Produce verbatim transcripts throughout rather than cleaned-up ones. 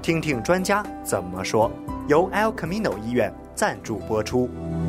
听听专家怎么说，由 El Camino 医院赞助播出。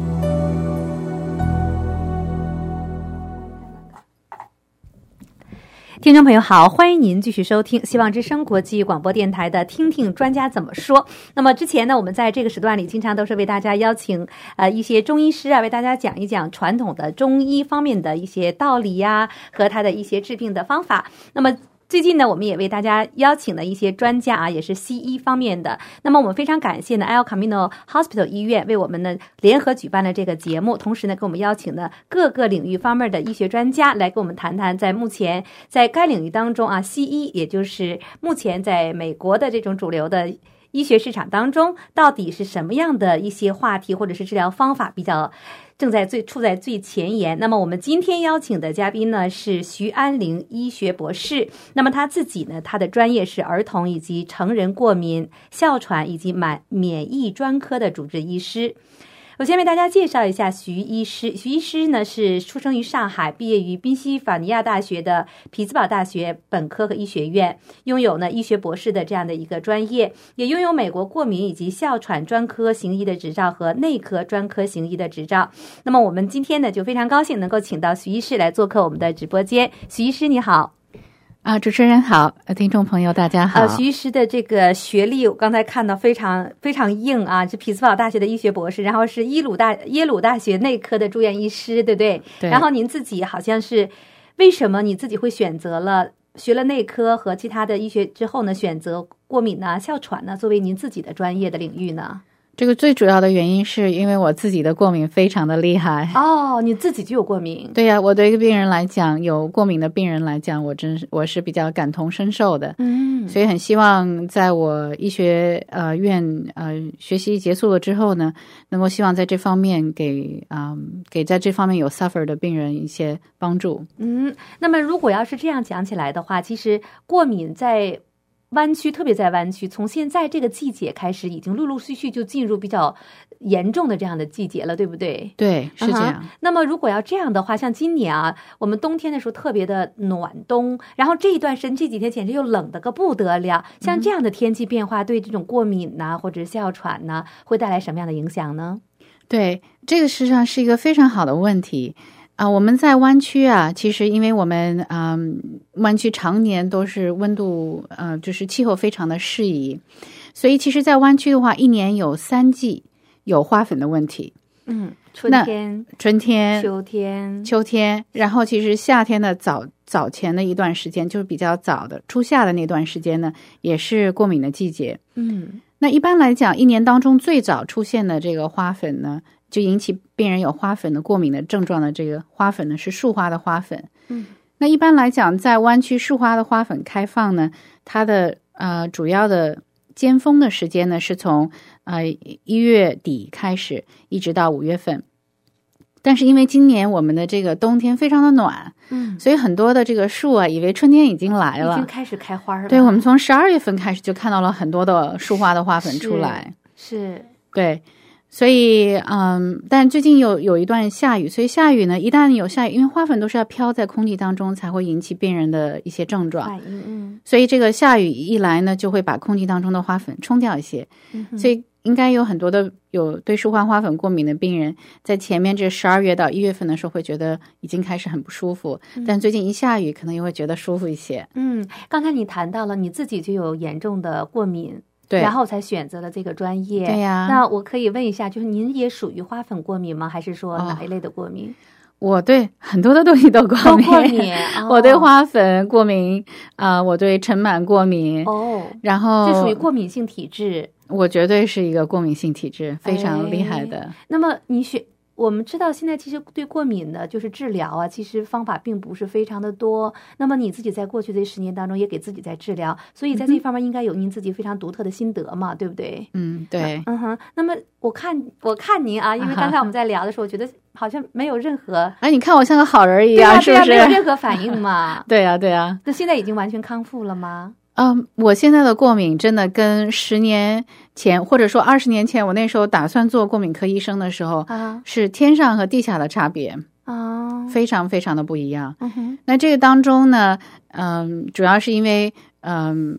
听众朋友好，欢迎您继续收听希望之声国际广播电台的听听专家怎么说。那么之前呢，我们在这个时段里经常都是为大家邀请呃一些中医师啊，为大家讲一讲传统的中医方面的一些道理呀、啊、和他的一些治病的方法。那么最近呢，我们也为大家邀请了一些专家啊，也是西医方面的。那么我们非常感谢呢 El Camino Hospital 医院为我们呢联合举办了这个节目，同时呢给我们邀请了各个领域方面的医学专家来跟我们谈谈，在目前在该领域当中啊，西医也就是目前在美国的这种主流的医学市场当中，到底是什么样的一些话题或者是治疗方法比较正在最处在最前沿。那么我们今天邀请的嘉宾呢是徐安玲医学博士，那么他自己呢，他的专业是儿童以及成人过敏、哮喘以及免免疫专科的主治医师。我先为大家介绍一下徐医师。徐医师呢是出生于上海，毕业于宾夕法尼亚大学的匹兹堡大学本科和医学院，拥有呢医学博士的这样的一个专业，也拥有美国过敏以及哮喘专科行医的执照和内科专科行医的执照。那么我们今天呢就非常高兴能够请到徐医师来做客我们的直播间。徐医师你好。 啊，主持人好，听众朋友大家好。 呃，徐医师的这个学历我刚才看到非常非常硬啊，是匹兹堡大学的医学博士，然后是耶鲁大耶鲁大学内科的住院医师，对不对？ 对。 然后您自己好像是为什么你自己会选择了学了内科和其他的医学之后呢，选择过敏呢、哮喘呢作为您自己的专业的领域呢？ 这个最主要的原因是因为我自己的过敏非常的厉害。 哦，你自己就有过敏？ 对呀、啊，我对一个病人来讲，有过敏的病人来讲，我真是我是比较感同身受的。 嗯， 所以很希望在我医学呃院呃学习结束了之后呢，能够希望在这方面给啊、呃、给在这方面有 suffer 的病人一些帮助。 嗯，那么如果要是这样讲起来的话，其实过敏在湾区，特别在湾区，从现在这个季节开始，已经陆陆续续就进入比较严重的这样的季节了，对不对？ 对，是这样。 Uh-huh. 那么如果要这样的话，像今年啊，我们冬天的时候特别的暖冬，然后这一段时间这几天简直又冷得个不得了。像这样的天气变化，对这种过敏呐、啊、或者哮喘呐、啊，会带来什么样的影响呢？ 对，这个实际上是一个非常好的问题。啊、呃，我们在湾区啊，其实因为我们嗯、呃，湾区常年都是温度呃，就是气候非常的适宜，所以其实在湾区的话，一年有三季有花粉的问题。 嗯，春天、 春天、 秋天、 秋天，然后其实夏天的早早前的一段时间，就是比较早的初夏的那段时间呢，也是过敏的季节。 嗯， 那一般来讲，一年当中最早出现的这个花粉呢，就引起病人有花粉的过敏的症状的这个花粉呢，是树花的花粉。 嗯， 那一般来讲，在湾区树花的花粉开放呢，它的呃主要的尖峰的时间呢，是从呃一月底开始，一直到五月份。但是因为今年我们的这个冬天非常的暖， 嗯， 所以很多的这个树啊，以为春天已经来了， 已经开始开花了。 对，我们从十二月份开始就看到了很多的树花的花粉出来。 是，是对。所以，嗯，但最近有有一段下雨，所以下雨呢，一旦有下雨，因为花粉都是要飘在空气当中，才会引起病人的一些症状。 嗯嗯。 所以这个下雨一来呢，就会把空气当中的花粉冲掉一些。 嗯。 所以应该有很多的有对树花花粉过敏的病人，在前面这十二月到一月份的时候，会觉得已经开始很不舒服，嗯、但最近一下雨，可能又会觉得舒服一些。 嗯，刚才你谈到了你自己就有严重的过敏。 对， 然后才选择了这个专业。 对呀， 那我可以问一下，就是您也属于花粉过敏吗？还是说哪一类的过敏？ 哦、我对很多的东西都过敏。 都过敏，哦、 我对花粉过敏啊、呃，我对尘螨过敏。 哦， 然后这属于过敏性体质。 我绝对是一个过敏性体质，非常厉害的。 哎、那么你选。我们知道现在其实对过敏的就是治疗啊，其实方法并不是非常的多。那么你自己在过去的十年当中也给自己在治疗，所以在这方面应该有您自己非常独特的心得嘛，对不对？ 嗯，对。 嗯哼。那么我看我看您啊，因为刚才我们在聊的时候，我觉得好像没有任何哎，你看我像个好人一样， 对啊， 是不是？ 对啊，没有任何反应嘛。 对啊，对啊。 那现在已经完全康复了吗？ 嗯，我现在的过敏真的跟十年前或者说二十年前我那时候打算做过敏科医生的时候、啊、是天上和地下的差别啊，非常非常的不一样。 嗯哼， 那这个当中呢，嗯，主要是因为嗯，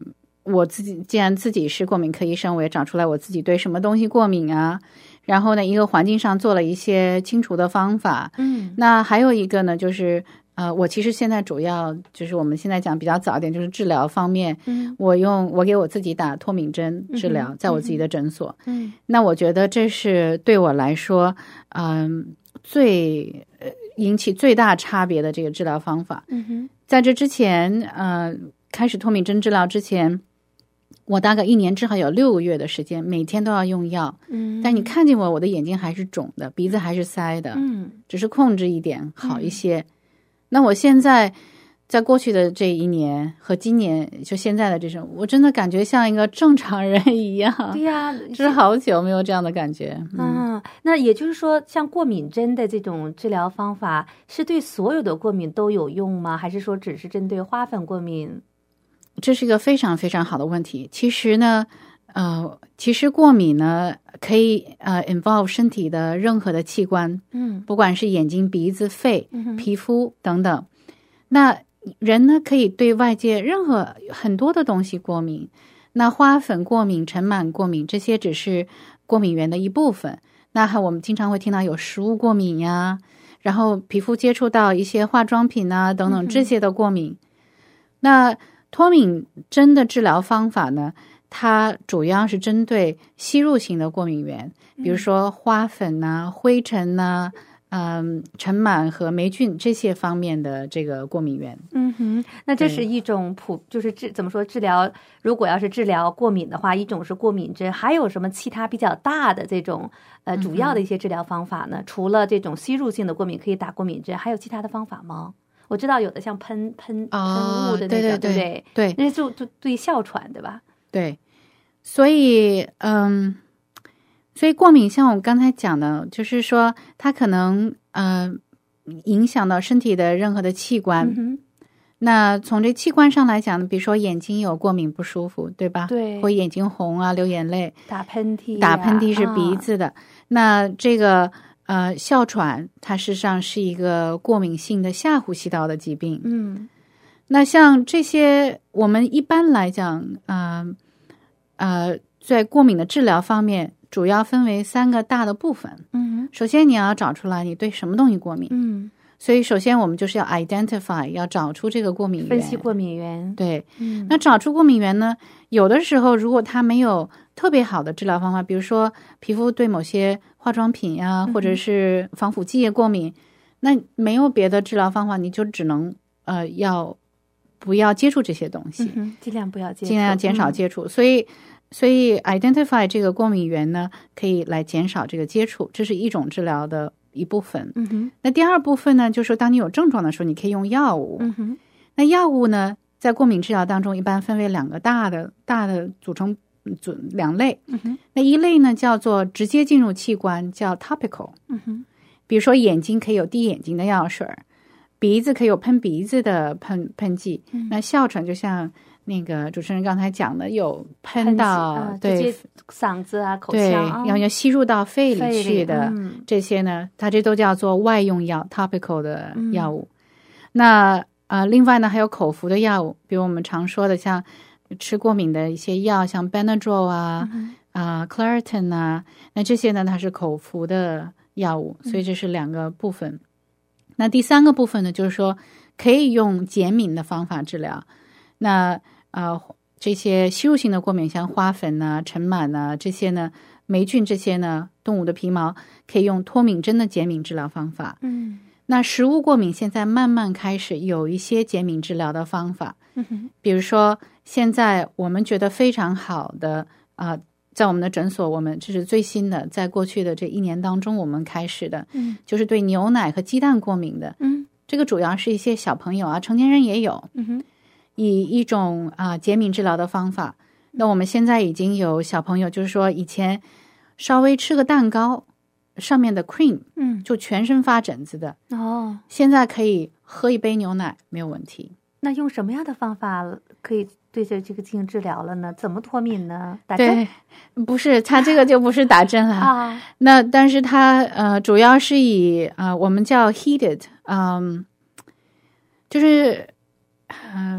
我自己既然自己是过敏科医生，我也找出来我自己对什么东西过敏啊，然后呢一个环境上做了一些清除的方法。 嗯， 那还有一个呢就是呃，我其实现在主要就是我们现在讲比较早一点，就是治疗方面， 嗯， 我用我给我自己打脱敏针治疗， 嗯、 在我自己的诊所。 嗯， 那我觉得这是对我来说，嗯、呃，最呃引起最大差别的这个治疗方法。 嗯哼， 在这之前，呃，开始脱敏针治疗之前，我大概一年至少有六个月的时间，每天都要用药。 嗯， 但你看见我，我的眼睛还是肿的，鼻子还是塞的， 嗯， 只是控制一点好一些。嗯、那我现在在过去的这一年和今年，就现在的这种，我真的感觉像一个正常人一样。 对呀、啊， 就是好久没有这样的感觉。 嗯，那也就是说，像过敏针的这种治疗方法，是对所有的过敏都有用吗？还是说只是针对花粉过敏？ 这是一个非常非常好的问题。其实呢，呃，其实过敏呢，可以呃 involve 身体的任何的器官， 嗯， 不管是眼睛、鼻子、肺、 嗯、 皮肤等等。那人呢，可以对外界任何很多的东西过敏。那花粉过敏、尘螨过敏，这些只是过敏源的一部分。那还我们经常会听到有食物过敏呀，然后皮肤接触到一些化妆品啊等等这些的过敏。嗯、那脱敏针的治疗方法呢，它主要是针对吸入型的过敏源，比如说花粉啊、灰尘啊、嗯、尘螨和霉菌这些方面的这个过敏源。 嗯哼，那这是一种普，就是治怎么说治疗？如果要是治疗过敏的话，一种是过敏针，还有什么其他比较大的这种呃主要的一些治疗方法呢？嗯、除了这种吸入性的过敏可以打过敏针，还有其他的方法吗？我知道有的像喷喷喷雾的那个， 哦、对对对对不对？ 对， 那就就对哮喘，对吧？ 对，所以嗯，所以过敏像我刚才讲的，就是说它可能呃影响到身体的任何的器官。 嗯、 那从这器官上来讲，比如说眼睛有过敏不舒服，对吧？ 对， 或眼睛红啊，流眼泪， 打喷嚏、啊， 打喷嚏是鼻子的。啊、那这个。呃，哮喘它事实上是一个过敏性的下呼吸道的疾病。 嗯， 那像这些，我们一般来讲，呃呃，在过敏的治疗方面，主要分为三个大的部分。 嗯， 首先你要找出来你对什么东西过敏。 嗯， 所以首先我们就是要 identify， 要找出这个过敏源， 分析过敏源。 对， 嗯， 那找出过敏源呢，有的时候如果它没有特别好的治疗方法，比如说皮肤对某些化妆品呀、啊，或者是防腐剂液过敏，嗯、那没有别的治疗方法，你就只能呃要不要接触这些东西， 嗯、尽量不要接触， 尽量减少接触。嗯、所以，所以 identify 这个过敏源呢，可以来减少这个接触，这是一种治疗的一部分。 嗯哼。 那第二部分呢，就是说当你有症状的时候，你可以用药物。 嗯哼。 那药物呢，在过敏治疗当中一般分为两个大的大的组成。组两类， 嗯哼， 那一类呢叫做直接进入器官，叫 topical， 嗯哼， 比如说眼睛可以有滴眼睛的药水，鼻子可以有喷鼻子的喷喷剂， 嗯、 那哮喘就像那个主持人刚才讲的，有喷到啊、 对嗓子啊、口腔，对， 啊、 要要吸入到肺里去的、 嗯、 这些呢，它这都叫做外用药 topical 的药物。嗯、那呃，另外呢还有口服的药物，比如我们常说的像。吃过敏的一些药，像 Benadryl 啊、 嗯、 啊 Claritin 啊，那这些呢，它是口服的药物，所以这是两个部分。嗯、那第三个部分呢，就是说可以用减敏的方法治疗。那呃，这些吸入性的过敏，像花粉啊、尘螨啊这些呢，霉菌这些呢，动物的皮毛可以用脱敏针的减敏治疗方法。 嗯。 那食物过敏现在慢慢开始有一些减敏治疗的方法， 嗯哼， 比如说现在我们觉得非常好的啊、呃，在我们的诊所，我们这是最新的，在过去的这一年当中我们开始的， 嗯， 就是对牛奶和鸡蛋过敏的， 嗯， 这个主要是一些小朋友啊，成年人也有， 嗯哼， 以一种啊、呃、减敏治疗的方法。那我们现在已经有小朋友，就是说以前稍微吃个蛋糕。上面的 cream， 嗯， 就全身发疹子的哦， 现在可以喝一杯牛奶没有问题。 那用什么样的方法可以对这这个进行治疗了呢？怎么脱敏呢？打针？ 对，不是，它这个就不是打针了啊。 那但是它呃主要是以啊、呃、我们叫 heated， 嗯，就是嗯、呃、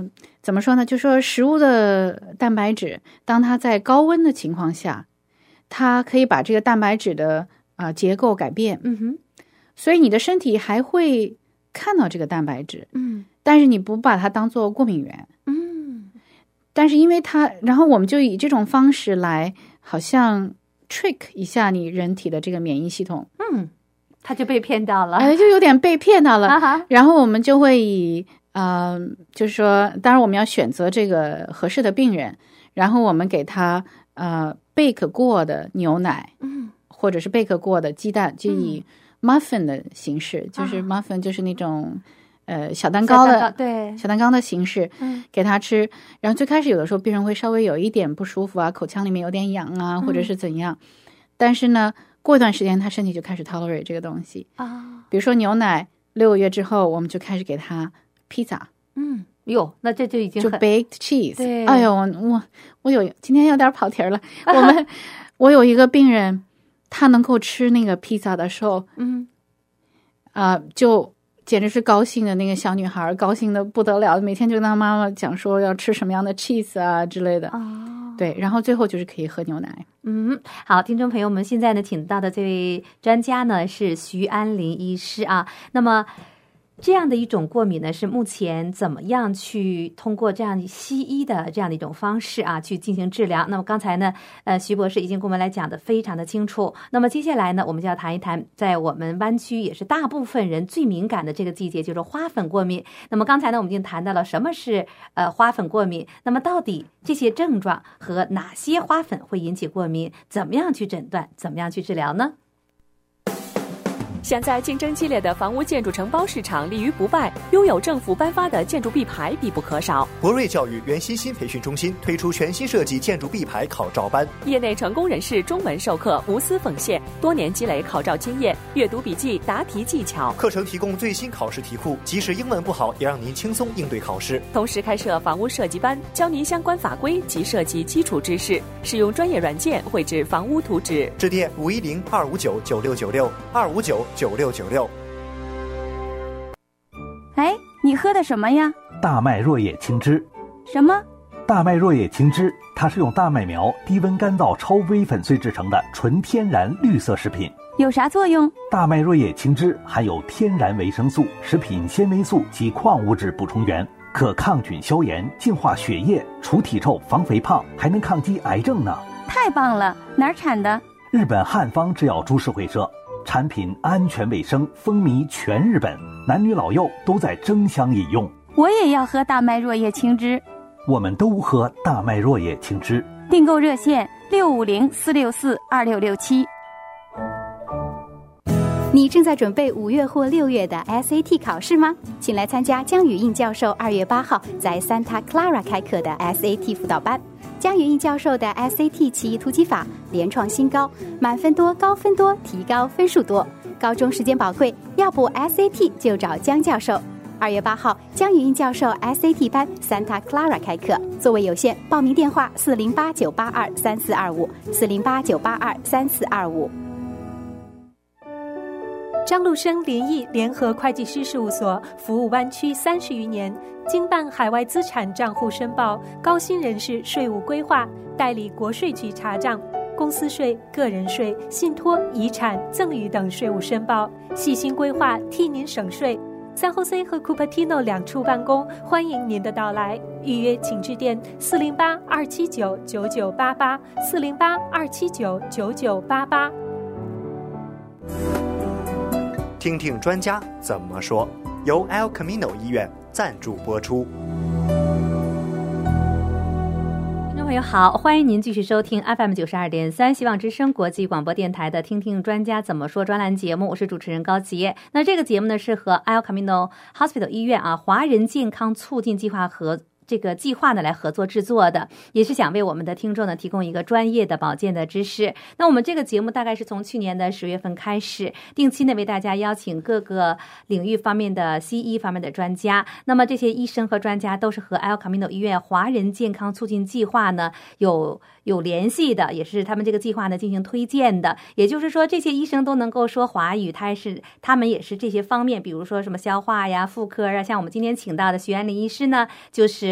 怎么说呢？就说食物的蛋白质，当它在高温的情况下，它可以把这个蛋白质的啊、呃、结构改变。 嗯哼， 所以你的身体还会看到这个蛋白质， 嗯， 但是你不把它当做过敏源， 嗯， 但是因为它，然后我们就以这种方式来，好像 trick 一下你人体的这个免疫系统， 嗯，他就被骗到了， 哎，就有点被骗到了。 啊哈， 然后我们就会以，呃，就是说，当然我们要选择这个合适的病人，然后我们给他呃 bake 过的牛奶， 嗯， 或者是 bake 过的鸡蛋，就以 muffin 的形式，嗯、就是 muffin 就是那种。呃，小蛋糕的小蛋糕对小蛋糕的形式， 嗯， 给他吃。然后最开始有的时候病人会稍微有一点不舒服啊，口腔里面有点痒啊，或者是怎样。嗯、但是呢，过一段时间他身体就开始 tolerate 这个东西啊。 比如说牛奶，六个月之后我们就开始给他披萨。 嗯，哟，那这就已经就 baked cheese。 对， 哎呦，我我我有今天有点跑题了。我们我有一个病人，他能够吃那个披萨的时候， 嗯， 啊、呃，就。简直是高兴的那个小女孩，高兴的不得了，每天就跟她妈妈讲说要吃什么样的 cheese 啊之类的。 哦， 对，然后最后就是可以喝牛奶。 嗯，好，听众朋友们，现在呢，请到的这位专家呢是徐安林医师啊。那么这样的一种过敏呢，是目前怎么样去通过这样西医的这样的一种方式啊，去进行治疗？那么刚才呢，呃，徐博士已经给我们来讲的非常的清楚。那么接下来呢，我们就要谈一谈，在我们湾区也是大部分人最敏感的这个季节，就是花粉过敏。那么刚才呢，我们已经谈到了什么是呃花粉过敏。那么到底这些症状和哪些花粉会引起过敏？怎么样去诊断？怎么样去治疗呢？ 想在竞争激烈的房屋建筑承包市场立于不败，拥有政府颁发的建筑 B 牌必不可少。 博瑞教育原新新培训中心推出全新设计建筑 B 牌考照班， 业内成功人士中文授课，无私奉献，多年积累考照经验，阅读笔记、答题技巧。 课程提供最新考试题库，即使英文不好，也让您轻松应对考试。 同时开设房屋设计班，教您相关法规及设计基础知识，使用专业软件绘制房屋图纸。 致电五一零二五九九六九六二五九九六九六。 哎，你喝的什么呀？ 大麦若叶青汁。 什么？ 大麦若叶青汁，它是用大麦苗低温干燥超微粉碎制成的纯天然绿色食品。 有啥作用？ 大麦若叶青汁含有天然维生素、食品纤维素及矿物质补充源，可抗菌消炎、净化血液、除体臭、防肥胖，还能抗击癌症呢。 太棒了！哪儿产的？ 日本汉方制药株式会社。产品安全卫生，风靡全日本，男女老幼都在争相饮用。 我也要喝大麦若叶青汁。 我们都喝大麦若叶青汁。 订购热线六五零四六四二六六七。 你正在准备五月或六月的 S A T 考试吗？请来参加江宇印教授二月八号在 Santa Clara 开课的 S A T 辅导班。江宇印教授的 S A T 奇异突击法连创新高，满分多，高分多，提高分数多。高中时间宝贵，要补 S A T 就找江教授。二月八号，江宇印教授 S A T 班 Santa Clara 开课，座位有限，报名电话四零八九八二三四二五四零八九八二三四二五。 张路生联谊联合会计师事务所服务湾区三十余年，经办海外资产账户申报、高薪人士税务规划、代理国税局查账、公司税、个人税、信托、遗产、赠与等税务申报，细心规划，替您省税。San Jose 和 Cupertino 两处办公，欢迎您的到来。预约请致电四零八二七九九九八八四零八二七九九九八八。 听听专家怎么说，由 El Camino 医院赞助播出。 听众朋友好，欢迎您继续收听 F M 九十二点三希望之声国际广播电台的听听专家怎么说专栏节目，我是主持人高杰。那这个节目呢是和 El Camino Hospital 医院啊华人健康促进计划合这个计划呢来合作制作的，也是想为我们的听众呢提供一个专业的保健的知识。那我们这个节目大概是从去年的十月份开始，定期呢为大家邀请各个领域方面的西医方面的专家。那么这些医生和专家都是和 El Camino 医院华人健康促进计划呢有有联系的，也是他们这个计划呢进行推荐的。也就是说，这些医生都能够说华语，他是他们也是这些方面，比如说什么消化呀、妇科啊，像我们今天请到的徐安林医师呢，就是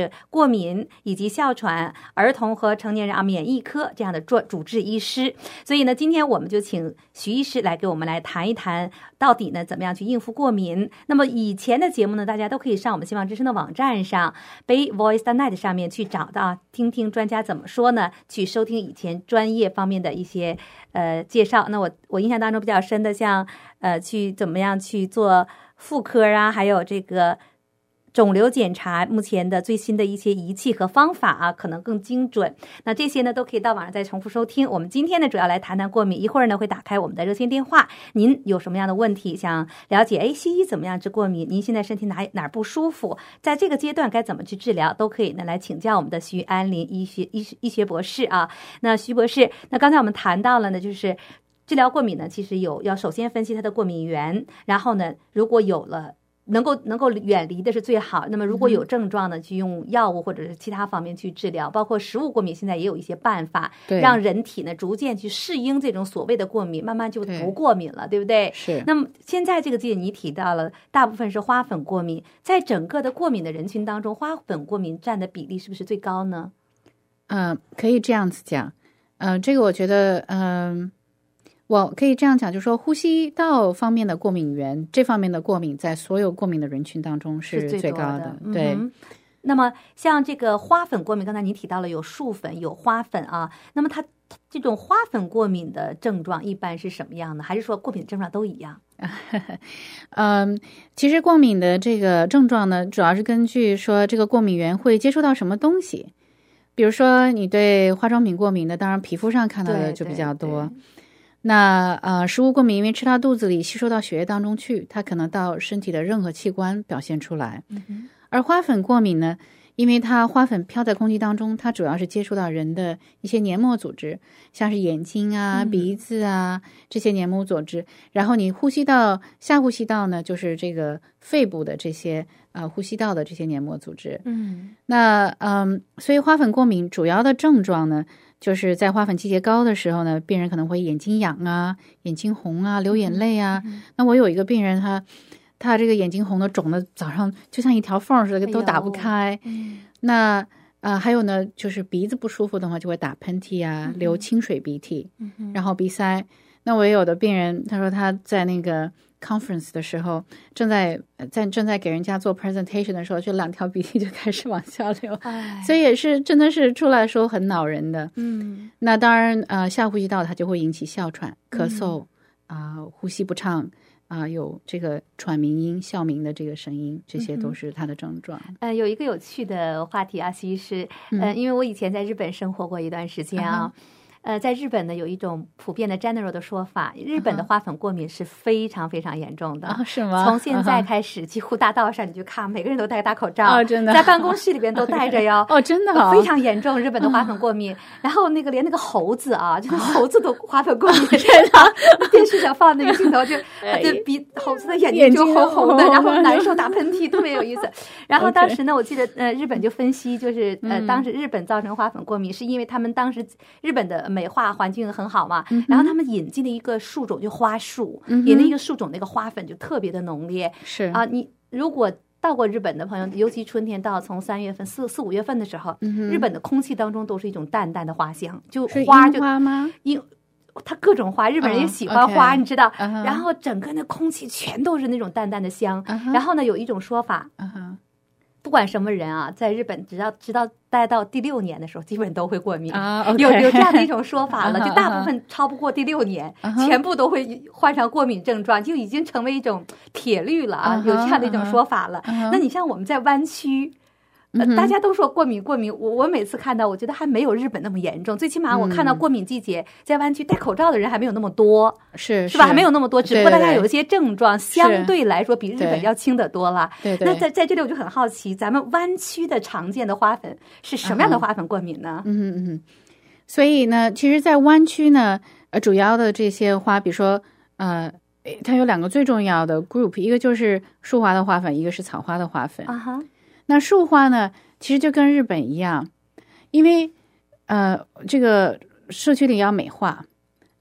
是过敏以及哮喘儿童和成年人啊免疫科这样的主主治医师。所以呢，今天我们就请徐医师来给我们来谈一谈，到底呢怎么样去应付过敏。那么以前的节目呢，大家都可以上我们希望之声的网站上 Bay Voice dot net 上面去找到，听听专家怎么说呢，去收听以前专业方面的一些呃介绍。那我我印象当中比较深的，像呃去怎么样去做妇科啊，还有这个肿瘤检查，目前的最新的一些仪器和方法啊，可能更精准。那这些呢，都可以到网上再重复收听。我们今天呢，主要来谈谈过敏。一会儿呢，会打开我们的热线电话。您有什么样的问题想了解？哎，西医怎么样治过敏？您现在身体哪哪儿不舒服？在这个阶段该怎么去治疗？都可以呢来请教我们的徐安林医学医医学博士啊。那徐博士，那刚才我们谈到了呢，就是治疗过敏呢，其实有要首先分析它的过敏源，然后呢，如果有了。能够能够远离的是最好。那么如果有症状呢，去用药物或者是其他方面去治疗，包括食物过敏，现在也有一些办法，让人体呢逐渐去适应这种所谓的过敏，慢慢就不过敏了， 对, 对不对？ 是。 那么现在这个季节你提到了，大部分是花粉过敏，在整个的过敏的人群当中，花粉过敏占的比例是不是最高呢？ 嗯、呃，可以这样子讲。嗯、呃，这个我觉得，嗯、呃。我可以这样讲，就是说呼吸道方面的过敏源，这方面的过敏在所有过敏的人群当中是最高的。 的对、 嗯。那么像这个花粉过敏，刚才你提到了有树粉有花粉啊，那么它这种花粉过敏的症状一般是什么样的？还是说过敏症状都一样？ 嗯，其实过敏的这个症状呢，主要是根据说这个过敏源会接触到什么东西。比如说你对化妆品过敏的，当然皮肤上看到的就比较多。 对对对。 那呃，食物过敏因为吃到肚子里吸收到血液当中去，它可能到身体的任何器官表现出来。 嗯、 而花粉过敏呢，因为它花粉飘在空气当中，它主要是接触到人的一些黏膜组织，像是眼睛啊、 嗯、 鼻子啊这些黏膜组织。然后你呼吸道下呼吸道呢，就是这个肺部的这些呃呼吸道的这些黏膜组织。 嗯， 那嗯，所以花粉过敏主要的症状呢，就是在花粉季节高的时候呢，病人可能会眼睛痒啊、眼睛红啊、流眼泪啊。 嗯、 那我有一个病人他，他他这个眼睛红的肿的，早上就像一条缝似的，都打不开。 哎嗯、 那呃还有呢，就是鼻子不舒服的话，就会打喷嚏啊， 嗯、 流清水鼻涕， 嗯、 然后鼻塞。那我也有的病人，他说他在那个 conference 的时候，正在在正在给人家做 presentation 的时候，就两条鼻涕就开始往下流，所以也是真的是出来说很恼人的。 嗯， 那当然呃下呼吸道它就会引起哮喘、咳嗽啊、呃、呼吸不畅啊、呃、有这个喘鸣音、哮鸣的这个声音，这些都是它的症状。 嗯、呃，有一个有趣的话题啊，其实呃，因为我以前在日本生活过一段时间啊。嗯呃，在日本呢，有一种普遍的 general 的说法，日本的花粉过敏是非常非常严重的。 啊、是吗？ 从现在开始，几乎大道上你就看，每个人都戴个大口罩， 哦，真的， 在办公室里边都戴着哟。 哦，真的、哦， 非常严重，日本的花粉过敏。嗯、然后那个连那个猴子啊，就是猴子都花粉过敏，真的。电视上放那个镜头就，就鼻猴子的眼睛就红红的，然后难受，打喷嚏，特别有意思。然后当时呢，我记得呃，日本就分析，就是呃，当时日本造成花粉过敏，是因为他们当时日本的美化环境很好嘛， 嗯、 然后他们引进了一个树种，就花树， 嗯、 引了一个树种，那个花粉就特别的浓烈。 是啊，你如果到过日本的朋友，尤其春天到从三月份、四四五月份的时候， 嗯、 日本的空气当中都是一种淡淡的花香，就花就花吗？ 樱，它各种花，日本人也喜欢花， uh, okay. 你知道。 Uh-huh. 然后整个那空气全都是那种淡淡的香。 Uh-huh. 然后呢，有一种说法。 Uh-huh. 不管什么人啊，在日本直到直到待到第六年的时候，基本都会过敏。 啊 okay. 有有这样的一种说法了，就大部分超不过第六年， uh-huh. 全部都会患上过敏症状，就已经成为一种铁律了啊！ uh-huh. 有这样的一种说法了。 uh-huh. 那你像我们在湾区。呃，大家都说过敏过敏，我我每次看到，我觉得还没有日本那么严重。最起码我看到过敏季节、嗯、在湾区戴口罩的人还没有那么多， 是是吧？还没有那么多，只不过大家有一些症状， 对对对相对来说比日本要轻得多了。 对对。 那在在这里我就很好奇，咱们湾区的常见的花粉是什么样的花粉过敏呢？ 嗯嗯嗯。所以呢，其实，在湾区呢，呃，主要的这些花，比如说呃。它有两个最重要的 group， 一个就是树花的花粉，一个是草花的花粉。 啊哈。 那树花呢，其实就跟日本一样，因为呃，这个社区里要美化，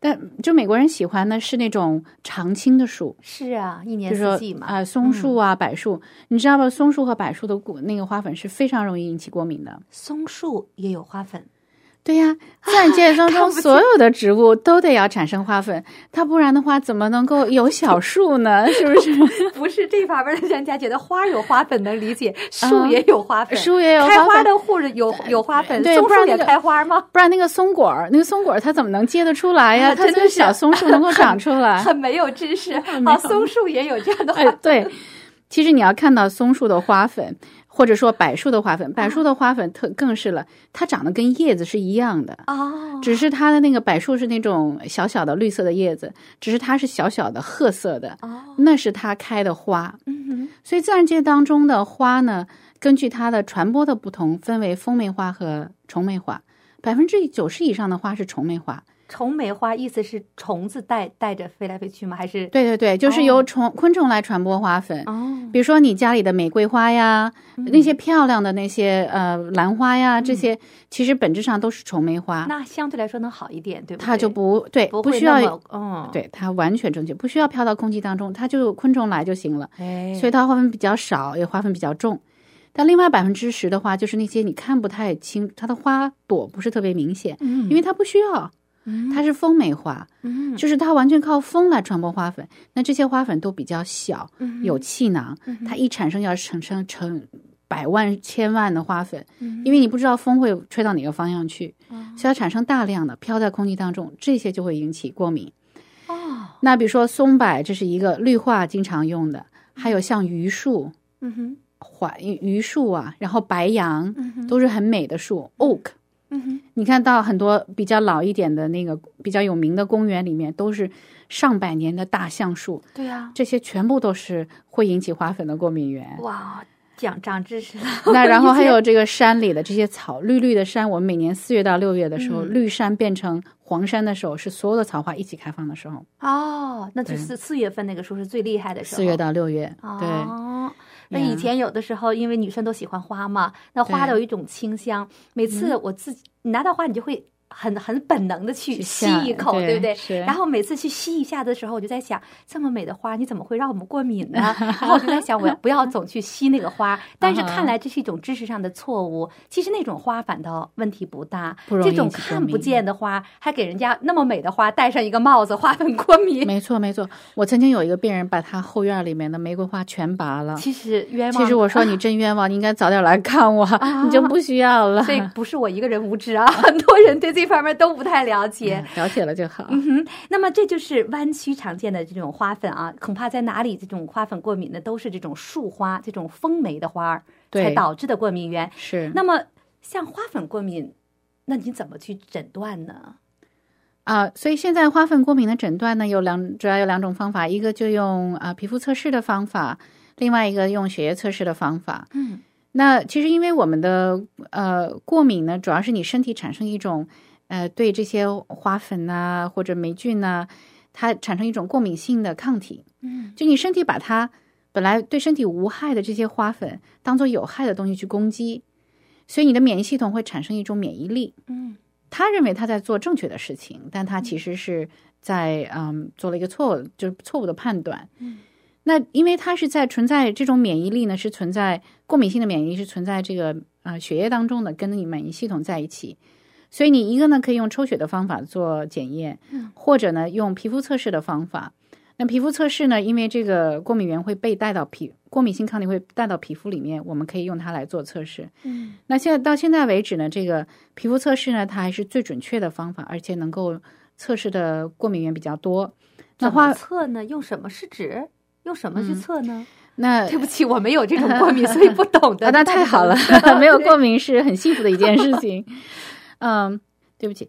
但就美国人喜欢的是那种常青的树， 是啊，一年就是说四季嘛， 啊、呃，松树啊、嗯、柏树，你知道吧？松树和柏树的那个花粉是非常容易引起过敏的。 松树也有花粉？ 对呀，自然界当中所有的植物都得要产生花粉，它不然的话怎么能够有小树呢？是不是？ 不是这方面的专家觉得花有花粉能理解，树也有花粉， 嗯、树也有花粉， 开花的树有有花粉， 对， 松树也开花吗？ 不然那个松果儿，那个松果儿它怎么能结得出来呀？啊、它这个小松树能够长出来， 很, 很没有知识。好，松树也有这样的花粉。 哎，对，其实你要看到松树的花粉。或者说柏树的花粉，柏树的花粉特更是了，它长得跟叶子是一样的哦， 只是它的那个柏树是那种小小的绿色的叶子，只是它是小小的褐色的哦，那是它开的花。 嗯哼， 所以自然界当中的花呢，根据它的传播的不同，分为风媒花和虫媒花。百分之九十以上的花是虫媒花。 虫媒花意思是虫子带带着飞来飞去吗？还是？ 对对对，就是由虫、哦、昆虫来传播花粉。 哦， 比如说你家里的玫瑰花呀，嗯、那些漂亮的那些呃兰花呀，这些、嗯、其实本质上都是虫媒花。 那相对来说能好一点，对不对？ 它就不对， 不, 不需要， 嗯， 对，它完全正确，不需要飘到空气当中，它就昆虫来就行了。 哎， 所以它花粉比较少，也花粉比较重。但另外百分之十的话，就是那些你看不太清，它的花朵不是特别明显， 嗯， 因为它不需要。它是风媒花， 嗯， 就是它完全靠风来传播花粉。那这些花粉都比较小， 嗯、 有气囊， 嗯、 它一产生要产生成百万千万的花粉， 嗯、 因为你不知道风会吹到哪个方向去， 嗯、 所以它产生大量的飘在空气当中，这些就会引起过敏。 哦， 那比如说松柏，这是一个绿化经常用的，还有像榆树， 嗯哼， 槐榆树啊，然后白杨、 嗯、 都是很美的树 ，oak。 嗯哼， 你看到很多比较老一点的那个比较有名的公园里面都是上百年的大橡树， 对呀、啊， 这些全部都是会引起花粉的过敏源。 哇，讲长知识了。 那然后还有这个山里的这些草，绿绿的山，我们每年四月到六月的时候， 嗯、 绿山变成黄山的时候，是所有的草花一起开放的时候。 哦，那就是四月份那个时候是最厉害的时候。 四月到六月， 哦、 对。 那以前有的时候，因为女生都喜欢花嘛，那花的有一种清香，每次我自己、嗯、你拿到花，你就会很很本能的去吸一口， 对, 对不对？然后每次去吸一下的时候，我就在想，这么美的花，你怎么会让我们过敏呢？然后我就在想，我不要总去吸那个花。但是看来这是一种知识上的错误。其实那种花反倒问题不大， 不容易这种看不见的花，还给人家那么美的花戴上一个帽子，花粉过敏。 没错没错，我曾经有一个病人把他后院里面的玫瑰花全拔了。 其实冤枉。 其实我说你真冤枉，你应该早点来看我， 啊、 你就不需要了。 所以不是我一个人无知啊，很多人对这方面都不太了解， 嗯、了解了就好。 嗯哼，那么这就是湾区常见的这种花粉啊，恐怕在哪里这种花粉过敏的都是这种树花，这种风媒的花才导致的过敏源。 是。 那么像花粉过敏，那你怎么去诊断呢？ 啊、呃，所以现在花粉过敏的诊断呢，有两主要有两种方法，一个就用啊、呃、皮肤测试的方法，另外一个用血液测试的方法。 嗯， 那其实因为我们的呃过敏呢，主要是你身体产生一种呃对这些花粉啊或者霉菌啊，它产生一种过敏性的抗体。 嗯， 就你身体把它本来对身体无害的这些花粉当做有害的东西去攻击，所以你的免疫系统会产生一种免疫力。 嗯， 他认为他在做正确的事情，但他其实是在嗯做了一个错误，就是错误的判断。 嗯， 那因为它是在存在这种免疫力呢，是存在过敏性的免疫力是存在这个呃血液当中的，跟你免疫系统在一起。所以你一个呢可以用抽血的方法做检验， 嗯， 或者呢用皮肤测试的方法。那皮肤测试呢，因为这个过敏源会被带到皮过敏性抗体会带到皮肤里面，我们可以用它来做测试。 嗯， 那现在到现在为止呢，这个皮肤测试呢，它还是最准确的方法，而且能够测试的过敏源比较多。那怎么测呢？用什么是指？用什么去测呢？ 嗯、那对不起，我没有这种过敏，所以不懂的。 啊、那太好了，没有过敏是很幸福的一件事情。嗯，对不起。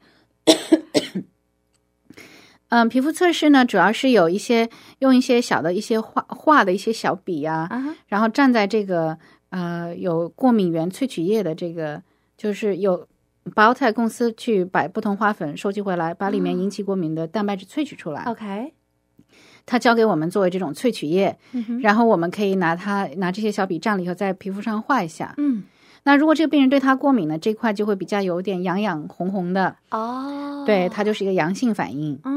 嗯，皮肤测试呢，主要是有一些用一些小的一些画画的一些小笔啊， uh-huh. 然后站在这个呃有过敏原萃取液的这个，就是有 Biotech 公司去把不同花粉收集回来，把里面引起过敏的蛋白质萃取出来。 OK， 它交给我们作为这种萃取液， 嗯、 然后我们可以拿它拿这些小笔蘸了以后在皮肤上画一下。 嗯。 那如果这个病人对它过敏呢，这块就会比较有点痒痒红红的哦， 对，它就是一个阳性反应。 嗯。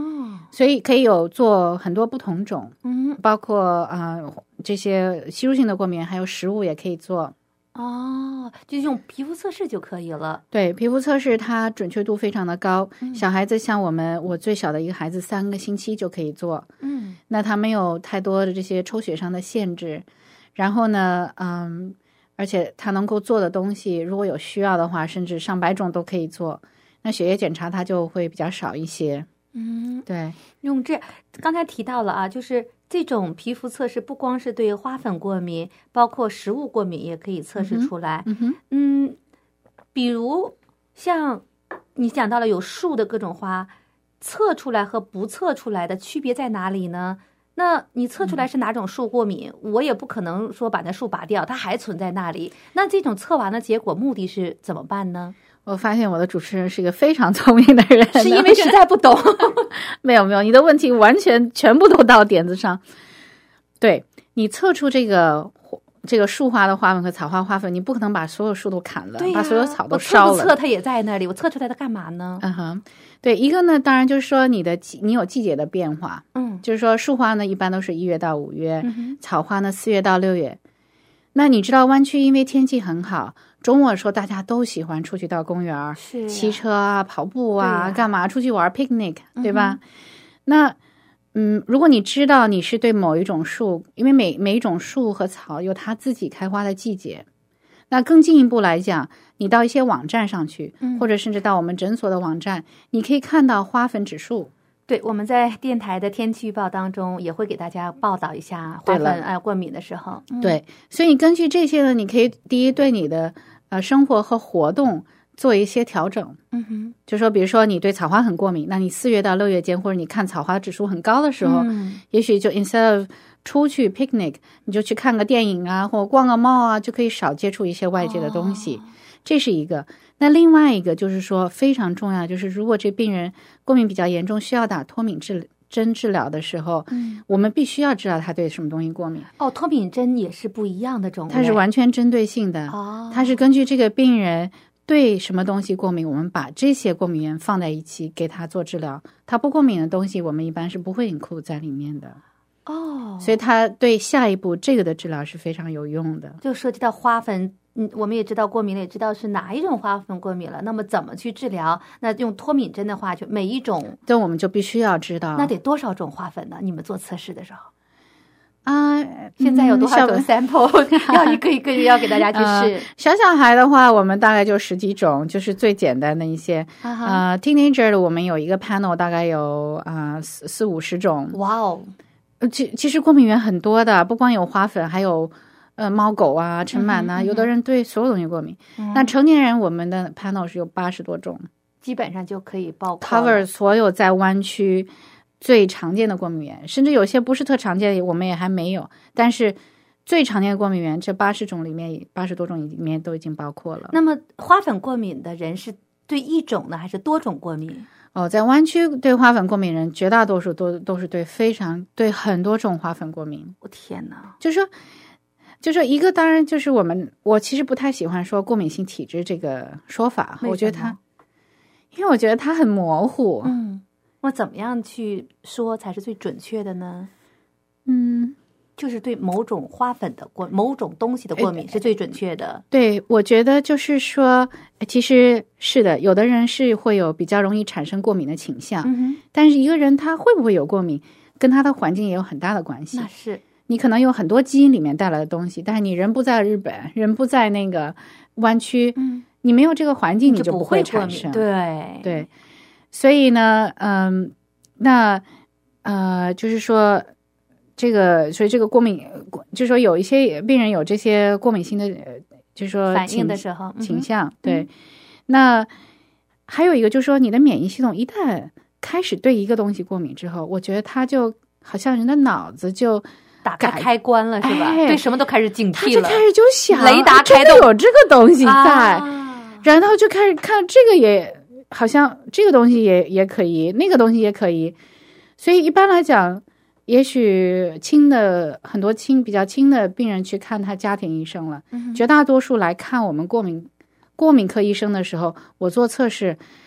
所以可以有做很多不同种， 嗯， 包括啊、呃、这些吸入性的过敏，还有食物也可以做。 哦，就用皮肤测试就可以了。 对，皮肤测试它准确度非常的高，嗯、小孩子像我们我最小的一个孩子三个星期就可以做， 嗯， 那他没有太多的这些抽血上的限制，然后呢，嗯，而且他能够做的东西，如果有需要的话，甚至上百种都可以做。那血液检查它就会比较少一些。 嗯， 对， 用这刚才提到了啊，就是这种皮肤测试不光是对花粉过敏，包括食物过敏也可以测试出来。 嗯哼， 嗯，比如像你讲到了有树的各种花，测出来和不测出来的区别在哪里呢？那你测出来是哪种树过敏，嗯、我也不可能说把那树拔掉，它还存在那里。那这种测完的结果目的是怎么办呢？ 我发现我的主持人是一个非常聪明的人， 是因为实在不懂。 没有没有，你的问题完全全部都到点子上。对，你测出这个这个树花的花粉和草花花粉，你不可能把所有树都砍了， 对、啊、 把所有草都烧了。 我测不测它也在那里，我测出来它干嘛呢？ 嗯哼，对，一个呢，当然就是说你的你有季节的变化， 嗯， 就是说树花呢一般都是一月到五月， 嗯、 草花呢四月到六月。那你知道湾区因为天气很好，周末的时候大家都喜欢出去到公园， 是、啊、 骑车啊、跑步啊、 啊干嘛出去玩 picnic， 对吧？嗯、那嗯，如果你知道你是对某一种树，因为每每一种树和草有它自己开花的季节，那更进一步来讲，你到一些网站上去， 嗯、 或者甚至到我们诊所的网站，你可以看到花粉指数。 对，我们在电台的天气预报当中也会给大家报道一下花粉呃过敏的时候。 嗯、对，所以你根据这些呢，你可以第一对你的呃生活和活动做一些调整。 嗯哼， 就说比如说你对草花很过敏，那你四月到六月间，或者你看草花指数很高的时候， 嗯、 也许就 instead of 出去 picnic， 你就去看个电影啊，或者逛个 mall 啊，就可以少接触一些外界的东西。哦，这是一个。那另外一个就是说非常重要，就是如果这病人过敏比较严重，需要打脱敏治针治疗的时候， 嗯， 我们必须要知道他对什么东西过敏。 哦，脱敏针也是不一样的种类， 它是完全针对性的。 哦， 它是根据这个病人对什么东西过敏，我们把这些过敏源放在一起给他做治疗。他不过敏的东西，我们一般是不会 include 在里面的。 哦， 所以他对下一步这个的治疗是非常有用的。 就涉及到花粉。嗯，我们也知道过敏了，也知道是哪一种花粉过敏了。那么怎么去治疗？那用脱敏针的话，就每一种， 这我们就必须要知道。 那得多少种花粉呢？你们做测试的时候啊， 现在有多少种 sample？、嗯、要一个一个要给大家去试、 呃。小小孩的话，我们大概就十几种，就是最简单的一些。 啊、 呃 ，teenager 的我们有一个 panel， 大概有啊、呃、四四五十种。 哇哦， 其其实过敏源很多的，不光有花粉，还有。呃，猫狗啊，尘螨呐、啊嗯，有的人对所有东西过敏。 嗯、 那成年人，我们的 panel 是有八十多种， 基本上就可以包括 cover 所有在湾区最常见的过敏源，甚至有些不是特常见的，我们也还没有。但是最常见的过敏源，这八十种里面，八十多种里面都已经包括了。 那么花粉过敏的人是对一种呢，还是多种过敏？ 哦，在湾区对花粉过敏人，绝大多数都都是对非常对很多种花粉过敏。 我、哦、天哪， 就是说。就说一个，当然就是我们，我其实不太喜欢说过敏性体质这个说法，我觉得它，因为我觉得它很模糊。 嗯，我怎么样去说才是最准确的呢？ 嗯， 就是对某种花粉的过某种东西的过敏是最准确的。 对，我觉得就是说，其实是的，有的人是会有比较容易产生过敏的倾向， 嗯、 但是一个人他会不会有过敏，跟他的环境也有很大的关系。 那是。 你可能有很多基因里面带来的东西，但是你人不在日本，人不在那个湾区， 嗯， 你没有这个环境，你就不会产生。 对对，所以呢，嗯，那呃，就是说这个，所以这个过敏，就是说有一些病人有这些过敏性的，就是说反应的时候倾向， 嗯、 对。 嗯、 那还有一个就是说，你的免疫系统一旦开始对一个东西过敏之后，我觉得它就好像人的脑子就。 打开开关了是吧？ 哎、 对什么都开始警惕了， 他就开始就想雷达开动， 有这个东西在， 啊、 然后就开始看这个也好像这个东西也也可以，那个东西也可以。所以一般来讲，也许轻的很多轻比较轻的病人去看他家庭医生了， 嗯、 绝大多数来看我们过敏过敏科医生的时候，我做测试。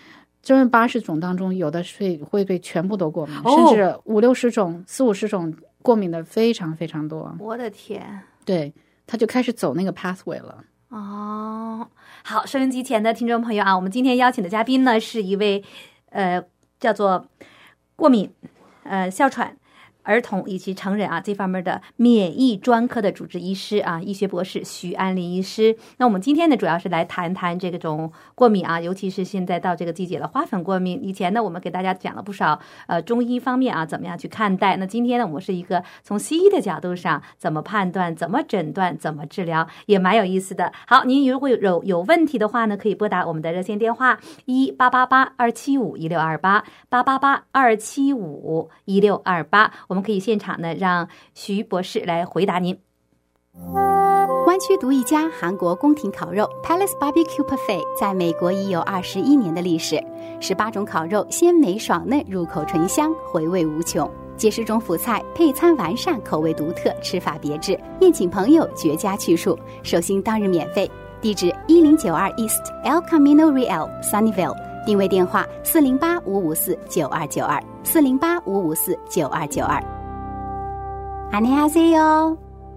这问八十种当中，有的是会对全部都过敏， 哦、 甚至五六十种、四五十种过敏的非常非常多。 我的天！ 对，他就开始走那个 pathway 了。 哦，好，收音机前的听众朋友啊，我们今天邀请的嘉宾呢是一位呃叫做过敏、呃哮喘。儿童以及成人啊这方面的免疫专科的主治医师啊，医学博士徐安林医师。那我们今天呢，主要是来谈谈这种过敏啊，尤其是现在到这个季节了，花粉过敏。以前呢，我们给大家讲了不少呃中医方面啊，怎么样去看待。那今天呢，我们是一个从西医的角度上怎么判断、怎么诊断、怎么治疗，也蛮有意思的。好，您如果有有问题的话呢，可以拨打我们的热线电话一八八八二七五一六二八八八八二七五一六二八。我们可以现场呢让徐博士来回答您。 湾区独一家韩国宫廷烤肉 Palace Barbecue Buffet 在美国已有二十一年的历史，十八种烤肉鲜美爽嫩，入口醇香，回味无穷。几十种辅菜配餐完善，口味独特，吃法别致，宴请朋友绝佳去处。手心当日免费，地址一零九二 East El Camino Real Sunnyvale， 定位电话四零八五五四九二九二四零八五五四九二九二。안녕하세요。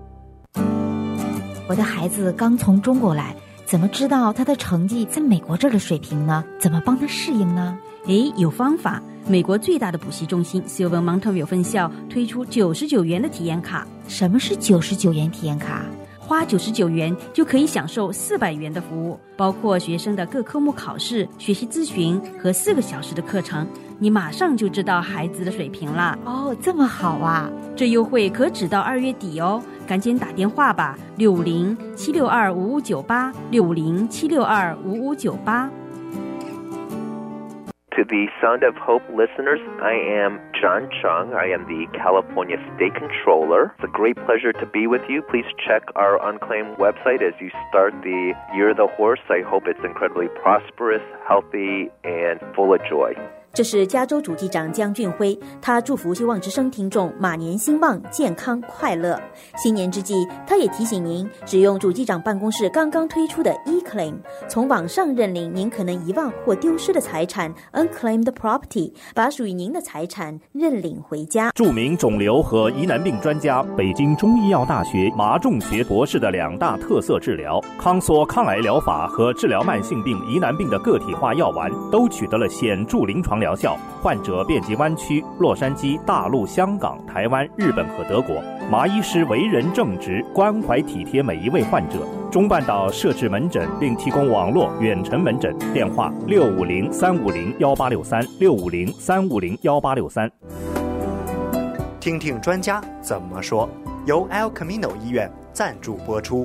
我的孩子刚从中国来，怎么知道他的成绩在美国这儿的水平呢？怎么帮他适应呢？ 诶，有方法。美国最大的补习中心 Silver Mountain View 分校推出九十九元的体验卡。 什么是九十九元体验卡？ 花九十九元就可以享受四百元的服务，包括学生的各科目考试、学习咨询和四个小时的课程，你马上就知道孩子的水平了。 哦，这么好啊！ 这优惠可只到二月底哦，赶紧打电话吧，六五零七六二五五九八，六五零七六二五五九八。 To the Sound of Hope listeners, I am John Chung. I am the California State Controller. It's a great pleasure to be with you. Please check our Unclaimed website as you start the Year of the Horse. I hope it's incredibly prosperous, healthy, and full of joy. 这是加州主机长江俊辉，他祝福希望之声听众马年兴旺、健康快乐。新年之际，他也提醒您使用主机长办公室刚刚推出的 eClaim， 从网上认领您可能遗忘或丢失的财产 unclaimed property， 把属于您的财产认领回家。 著名肿瘤和疑难病专家、北京中医药大学马仲学博士的两大特色治疗康缩抗癌疗法和治疗慢性病疑难病的个体化药丸都取得了显著临床疗效，患者遍及湾区、洛杉矶、大陆、香港、台湾、日本和德国。马医师为人正直，关怀体贴每一位患者。中半岛设置门诊，并提供网络远程门诊，电话六五零三五零幺八六三六五零三五零幺八六三。 听听专家怎么说，由 El Camino 医院赞助播出。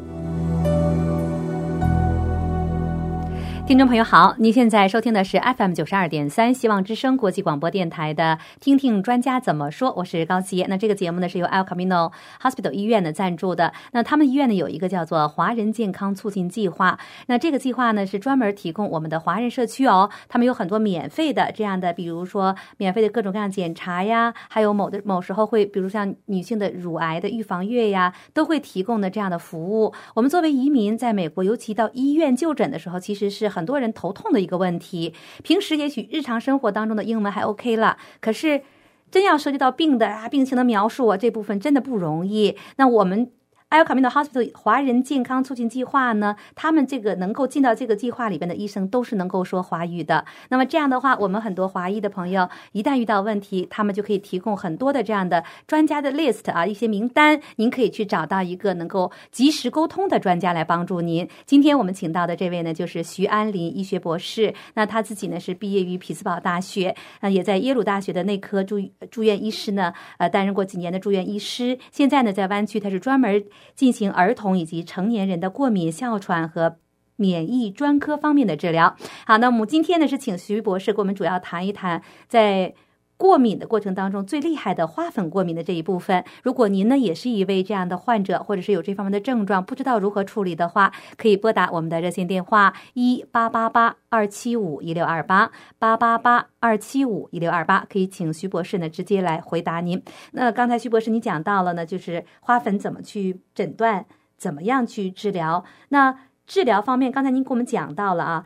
听众朋友好，您现在收听的是 F M 九十二点三希望之声国际广播电台的听听专家怎么说，我是高希。那这个节目呢是由 El Camino Hospital 医院呢赞助的。那他们医院呢有一个叫做华人健康促进计划，那这个计划呢是专门提供我们的华人社区哦，他们有很多免费的这样的，比如说免费的各种各样检查呀，还有某的某时候会比如像女性的乳癌的预防月呀，都会提供的这样的服务。我们作为移民在美国，尤其到医院就诊的时候，其实是很多人头痛的一个问题。平时也许日常生活当中的英文还 OK 了，可是真要涉及到病的啊病情的描述啊，这部分真的不容易。那我们El Camino Hospital 华人健康促进计划呢，他们这个能够进到这个计划里边的医生都是能够说华语的。那么这样的话，我们很多华裔的朋友一旦遇到问题，他们就可以提供很多的这样的专家的 list 啊，一些名单，您可以去找到一个能够及时沟通的专家来帮助您。今天我们请到的这位呢，就是徐安林医学博士。那他自己呢是毕业于匹兹堡大学，呃，也在耶鲁大学的内科住住院医师呢，呃，担任过几年的住院医师。现在呢，在湾区他是专门进行儿童以及成年人的过敏、哮喘和免疫专科方面的治疗。好，那我们今天呢是请徐博士给我们主要谈一谈在过敏的过程当中最厉害的花粉过敏的这一部分。如果您呢也是一位这样的患者，或者是有这方面的症状，不知道如何处理的话，可以拨打我们的热线电话一八八八二七五一六二八八八八二七五一六二八，可以请徐博士呢直接来回答您。那刚才徐博士你讲到了呢，就是花粉怎么去诊断，怎么样去治疗。那治疗方面，刚才您给我们讲到了啊，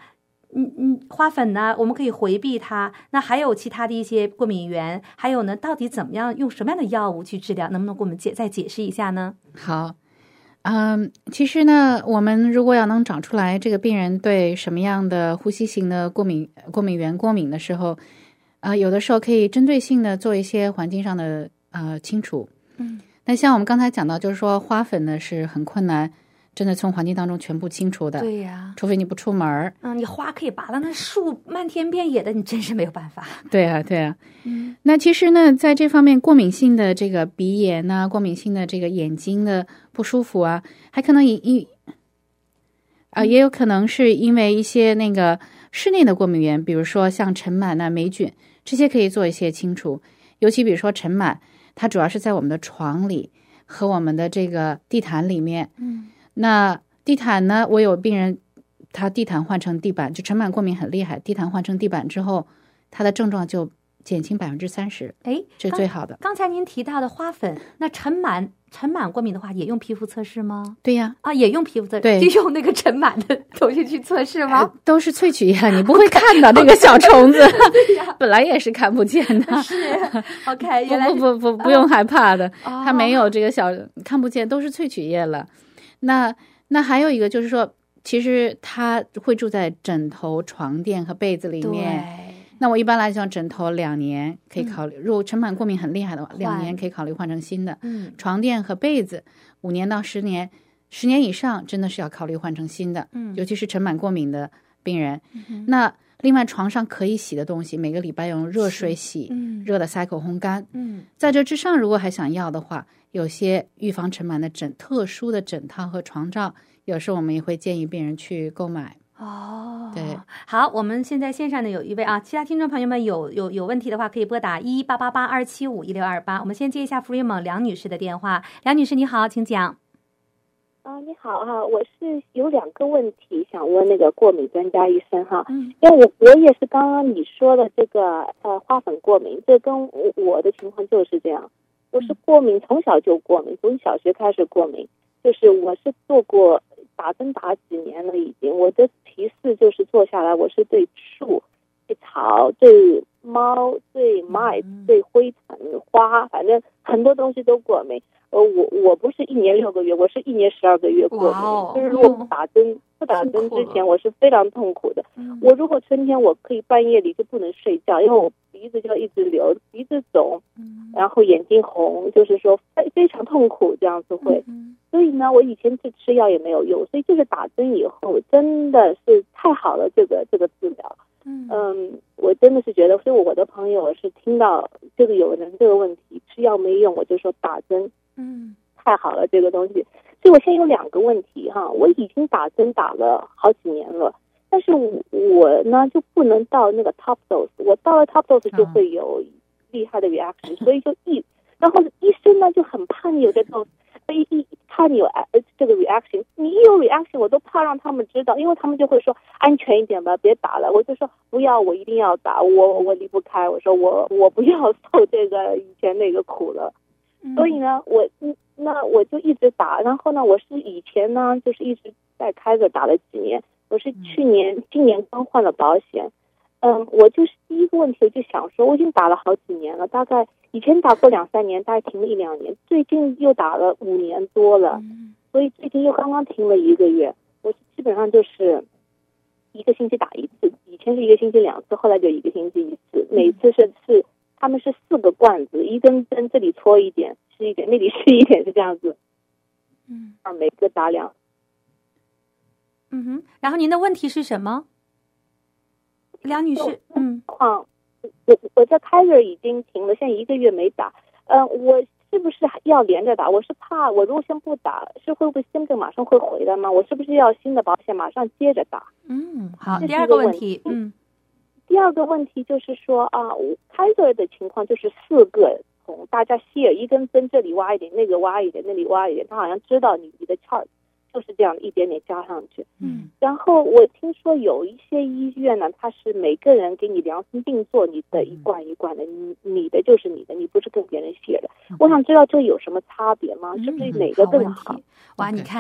嗯嗯，花粉呢，我们可以回避它。那还有其他的一些过敏源，还有呢，到底怎么样用什么样的药物去治疗？能不能给我们解再解释一下呢？ 好，嗯，其实呢，我们如果要能找出来这个病人对什么样的呼吸型的过敏过敏源过敏的时候，呃，有的时候可以针对性的做一些环境上的呃清除。 嗯， 那像我们刚才讲到，就是说花粉呢是很困难。真的从环境当中全部清除的， 对呀， 除非你不出门。 嗯，你花可以拔到那树漫天遍野的，你真是没有办法。 对啊，对啊。 嗯， 那其实呢，在这方面，过敏性的这个鼻炎呐、啊，过敏性的这个眼睛的不舒服啊，还可能一一啊、呃，也有可能是因为一些那个室内的过敏源，比如说像尘螨呐、霉菌，这些可以做一些清除。尤其比如说尘螨，它主要是在我们的床里和我们的这个地毯里面。 嗯。 那地毯呢？我有病人，他地毯换成地板，就尘螨过敏很厉害。地毯换成地板之后，他的症状就减轻百分之三十。 哎， 这是最好的。 刚才您提到的花粉，那尘螨尘螨过敏的话，也用皮肤测试吗？ 对呀， 啊，也用皮肤测试， 对， 就用那个尘螨的东西去测试吗？ 呃、都是萃取液，你不会看到那个小虫子，本来也是看不见的。 是 ，OK， 原来不不不不不用害怕的， 哦、 它没有这个小看不见，都是萃取液了。那那还有一个就是说，其实它会住在枕头、床垫和被子里面。那我一般来讲，枕头两年可以考虑，嗯、如果尘螨过敏很厉害的话，两年可以考虑换成新的。 嗯， 床垫和被子五年到十年，十年以上真的是要考虑换成新的。 嗯， 尤其是尘螨过敏的病人。 嗯、 那另外床上可以洗的东西，每个礼拜用热水洗， 嗯、 热的塞口烘干。 嗯， 在这之上，如果还想要的话。有些预防尘螨的枕特殊的枕套和床罩，有时候我们也会建议病人去购买。 哦， 对， 好，我们现在线上呢有一位啊，其他听众朋友们有有有问题的话，可以拨打一八八八二七五一六二八。我们先接一下 Fremont 梁女士的电话。梁女士你好，请讲。 啊，你好哈、啊，我是有两个问题想问那个过敏专家医生哈， 嗯， 因为我我也是刚刚你说的这个呃花粉过敏，这跟我的情况就是这样。我是过敏，从小就过敏，从小学开始过敏。就是我是做过打针打几年了已经，我的提示就是坐下来，我是对树、对草、对猫、对麦、对灰尘、花，反正很多东西都过敏。呃，我我不是一年六个月，我是一年十二个月过敏。 哦、 就是如果不打针、不打针之前，我是非常痛苦的。 嗯、 我如果春天我可以半夜里就不能睡觉，因为我鼻子就一直流，鼻子肿， 嗯、 然后眼睛红，就是说非非常痛苦这样子会。 嗯、 所以呢，我以前是吃药也没有用，所以就是打针以后真的是太好了，这个这个治疗。 嗯嗯，我真的是觉得，所以我的朋友是听到这个有人这个问题吃药没用，我就说打针。 嗯， 太好了，这个东西。所以我现在有两个问题哈，我已经打针打了好几年了，但是我我呢就不能到那个 top dose， 我到了 top dose 就会有厉害的 reaction，、嗯、所以就一，然后医生呢就很怕你有这种，一一怕你有这个 reaction， 你一有 reaction 我都怕让他们知道，因为他们就会说安全一点吧，别打了。我就说不要，我一定要打，我我离不开，我说我我不要受这个以前那个苦了。所以呢，我那我就一直打，然后呢，我是以前呢就是一直在开着打了几年，我是去年、嗯、今年刚换了保险，嗯，我就是第一个问题我就想说，我已经打了好几年了，大概以前打过两三年，大概停了一两年，最近又打了五年多了， 嗯、 所以最近又刚刚停了一个月，我基本上就是一个星期打一次，以前是一个星期两次，后来就一个星期一次，每次是是。他们是四个罐子，一根针这里搓一点，吃一点，那里吃一点，是这样子。 嗯， 每个打两。 嗯哼，然后您的问题是什么，梁女士？嗯， 况我我在开着已经停了，现在一个月没打。嗯、呃，我是不是要连着打？我是怕我如果先不打，是会不会新症马上会回来吗？我是不是要新的保险马上接着打？ 嗯，好，第二个问题，嗯。 第二个问题就是说啊，开着的情况就是四个从大家share一根针，这里挖一点，那个挖一点，那里挖一点，他好像知道你你的 chart 就是这样一点点加上去。 嗯， 然后我听说有一些医院呢，它是每个人给你量身定做你的一罐一罐的，你你的就是你的，你不是跟别人share的。我想知道这有什么差别吗？是不是哪个更好？ 哇，你看。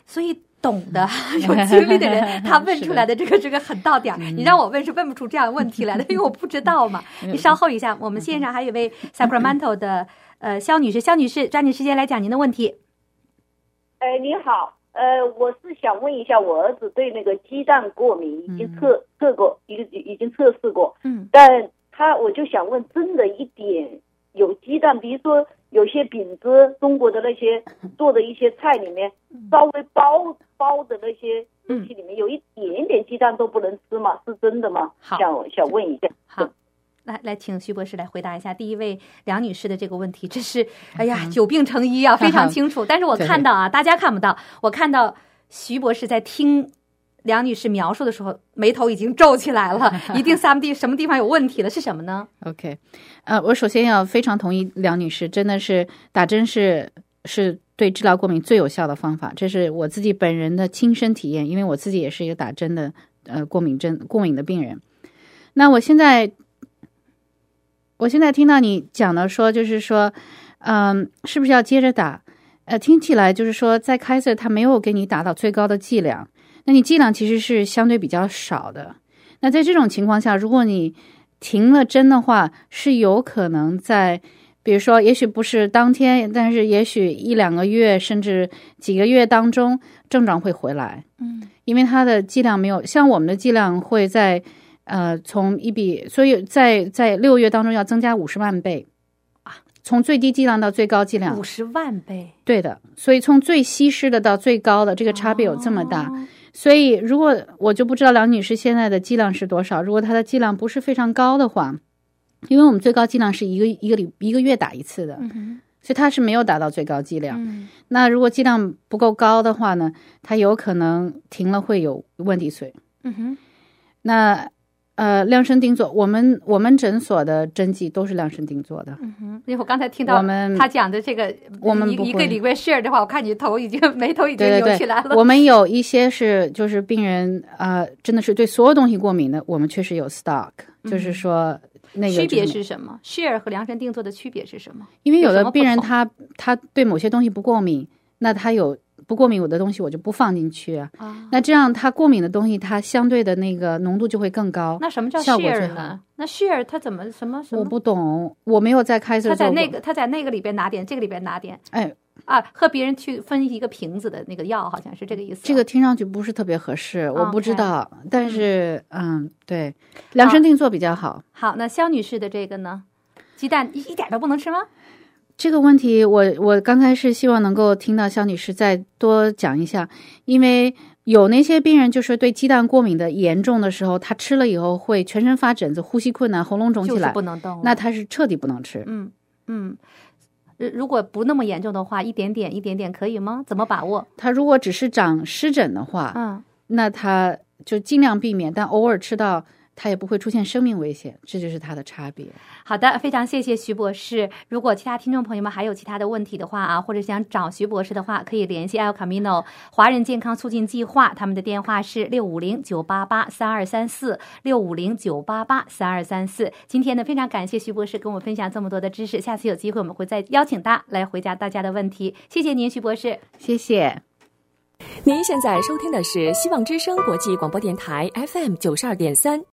所以懂的有经历的人他问出来的这个这个很到点，你让我问是问不出这样的问题来的，因为我不知道嘛。你稍后一下，我们线上还有一位 Sacramento 的呃肖女士，肖女士抓紧时间来讲您的问题。 哎，你好，呃，我是想问一下，我儿子对那个鸡蛋过敏，已经测、嗯、测过，已已经测试过，嗯，但他我就想问，真的一点有鸡蛋，比如说有些饼子，中国的那些做的一些菜里面，稍微包包的那些东西里面，有一点点鸡蛋都不能吃吗？是真的吗？ 好， 想想问一下。 好。来来，请徐博士来回答一下第一位梁女士的这个问题。这是，哎呀，久病成医啊，非常清楚。但是我看到啊，大家看不到，我看到徐博士在听梁女士描述的时候，眉头已经皱起来了，一定什么地什么地方有问题了，是什么呢 ？OK， 呃，我首先要非常同意梁女士，真的是打针是是对治疗过敏最有效的方法，这是我自己本人的亲身体验，因为我自己也是一个打针的呃过敏针过敏的病人。那我现在。我现在听到你讲的说，就是说，嗯，是不是要接着打？呃，听起来就是说，在开塞他没有给你打到最高的剂量，那你剂量其实是相对比较少的。那在这种情况下，如果你停了针的话，是有可能在，比如说，也许不是当天，但是也许一两个月，甚至几个月当中，症状会回来。嗯，因为它的剂量没有像我们的剂量会在。呃，从一比，所以在在六月当中要增加五十万倍啊，从最低剂量到最高剂量五十万倍， 对的，所以从最稀释的到最高的这个差别有这么大，哦、所以如果我就不知道梁女士现在的剂量是多少，如果她的剂量不是非常高的话，因为我们最高剂量是一个一个礼一个月打一次的，嗯、所以她是没有达到最高剂量。嗯、那如果剂量不够高的话呢，她有可能停了会有问题水。嗯哼，那。呃，量身定做，我们我们诊所的针剂都是量身定做的。 嗯哼，因为我刚才听到他讲的这个， 我们一个礼拜 share 的话，我看你头已经眉头已经扭起来了。 对对对，我们有一些是就是病人呃，真的是对所有东西过敏的，我们确实有 stock，、嗯、就是说那个区别是什么 ？share 和量身定做的区别是什么？ 因为有的病人他他对某些东西不过敏，那他有。不过敏我的东西我就不放进去啊，啊那这样它过敏的东西它相对的那个浓度就会更高。 那什么叫 share 呢？那 share 它怎么什么什么？ 我不懂，我没有在开始。 他在那个他在那个里边拿点，这个里边拿点。 哎啊，和别人去分一个瓶子的那个药，好像是这个意思。 这个听上去不是特别合适，我不知道。Okay. 但是嗯，对，量身定做比较好。 好，那肖女士的这个呢？鸡蛋一一点都不能吃吗？ 这个问题我我刚才是希望能够听到肖女士再多讲一下，因为有那些病人就是对鸡蛋过敏的严重的时候，他吃了以后会全身发疹子、呼吸困难、喉咙肿起来， 就是不能动， 那他是彻底不能吃。 嗯嗯，如果不那么严重的话，一点点一点点可以吗？怎么把握？ 他如果只是长湿疹的话，嗯，那他就尽量避免，但偶尔吃到。它也不会出现生命危险，这就是它的差别。 好的，非常谢谢徐博士。如果其他听众朋友们还有其他的问题的话啊，或者想找徐博士的话，可以联系 El Camino 华人健康促进计划，他们的电话是六五零九八八三二三四六五零九八八三二三四。今天呢，非常感谢徐博士跟我们分享这么多的知识，下次有机会我们会再邀请他来回答大家的问题。谢谢您，徐博士。 谢谢。 您现在收听的是希望之声国际广播电台 F M 九十二点三。